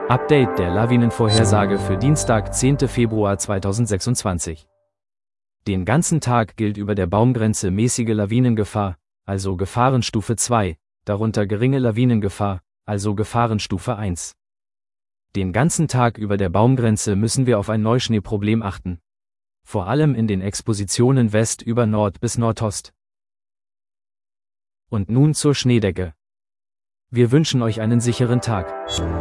Update der Lawinenvorhersage für Dienstag, 10. Februar 2026. Den ganzen Tag gilt über der Baumgrenze mäßige Lawinengefahr, also Gefahrenstufe 2, darunter geringe Lawinengefahr, also Gefahrenstufe 1. Den ganzen Tag über der Baumgrenze müssen wir auf ein Neuschneeproblem achten. Vor allem in den Expositionen West über Nord bis Nordost. Und nun zur Schneedecke. Wir wünschen euch einen sicheren Tag.